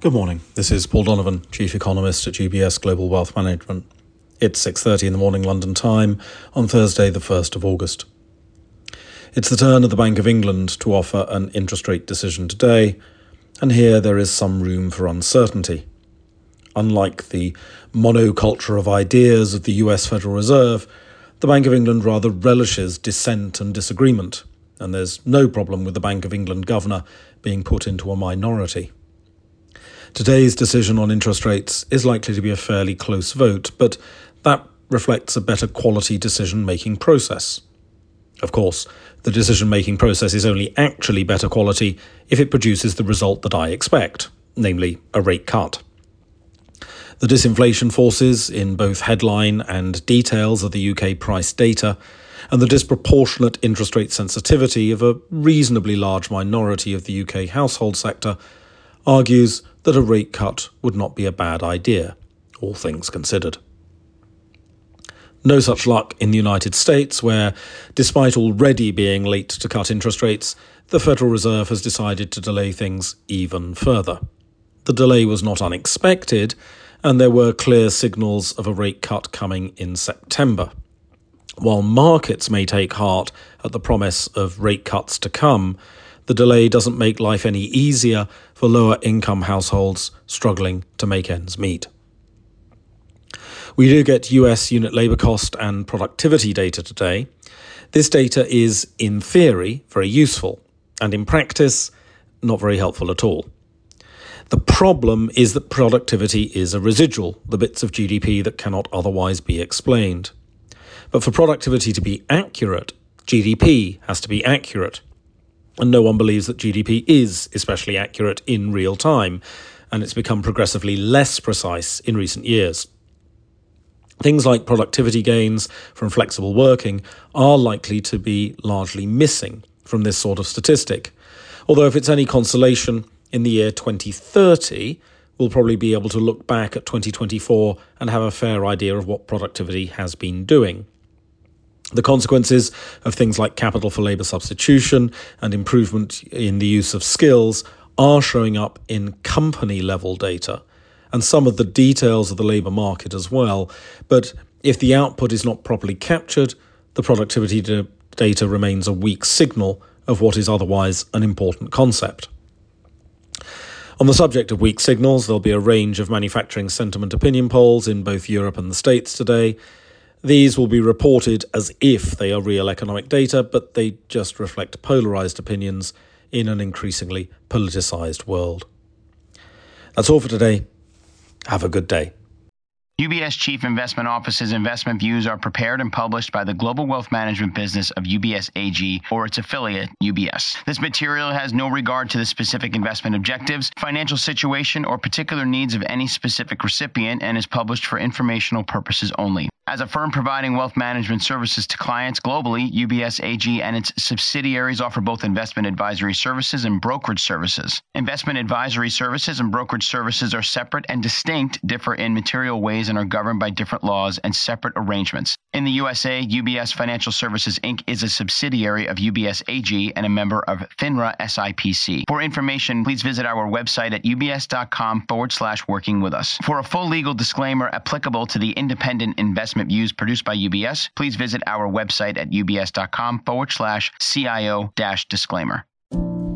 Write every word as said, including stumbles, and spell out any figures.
Good morning. This is Paul Donovan, Chief Economist at U B S Global Wealth Management. It's six thirty in the morning London time on Thursday, the first of August. It's the turn of the Bank of England to offer an interest rate decision today, and here there is some room for uncertainty. Unlike the monoculture of ideas of the U S Federal Reserve, the Bank of England rather relishes dissent and disagreement, and there's no problem with the Bank of England governor being put into a minority. Today's decision on interest rates is likely to be a fairly close vote, but that reflects a better quality decision-making process. Of course, the decision-making process is only actually better quality if it produces the result that I expect, namely a rate cut. The disinflation forces in both headline and details of the U K price data, and the disproportionate interest rate sensitivity of a reasonably large minority of the U K household sector argues that a rate cut would not be a bad idea, all things considered. No such luck in the United States, where, despite already being late to cut interest rates, the Federal Reserve has decided to delay things even further. The delay was not unexpected, and there were clear signals of a rate cut coming in September. While markets may take heart at the promise of rate cuts to come, the delay doesn't make life any easier for lower-income households struggling to make ends meet. We do get U S unit labour cost and productivity data today. This data is, in theory, very useful, and in practice, not very helpful at all. The problem is that productivity is a residual, the bits of G D P that cannot otherwise be explained. But for productivity to be accurate, G D P has to be accurate. And no one believes that G D P is especially accurate in real time, and it's become progressively less precise in recent years. Things like productivity gains from flexible working are likely to be largely missing from this sort of statistic. Although if it's any consolation, in the year twenty thirty, we'll probably be able to look back at twenty twenty-four and have a fair idea of what productivity has been doing. The consequences of things like capital for labour substitution and improvement in the use of skills are showing up in company-level data, and some of the details of the labour market as well. But if the output is not properly captured, the productivity d- data remains a weak signal of what is otherwise an important concept. On the subject of weak signals, there'll be a range of manufacturing sentiment opinion polls in both Europe and the States today. These will be reported as if they are real economic data, but they just reflect polarised opinions in an increasingly politicised world. That's all for today. Have a good day. U B S Chief Investment Office's investment views are prepared and published by the global wealth management business of U B S A G or its affiliate, U B S. This material has no regard to the specific investment objectives, financial situation, or particular needs of any specific recipient and is published for informational purposes only. As a firm providing wealth management services to clients globally, U B S A G and its subsidiaries offer both investment advisory services and brokerage services. Investment advisory services and brokerage services are separate and distinct, differ in material ways, and are governed by different laws and separate arrangements. In the U S A, U B S Financial Services Incorporated is a subsidiary of U B S A G and a member of FINRA S I P C. For information, please visit our website at ubs.com forward slash working with us. For a full legal disclaimer applicable to the independent investment views produced by U B S, please visit our website at ubs.com forward slash CIO dash disclaimer.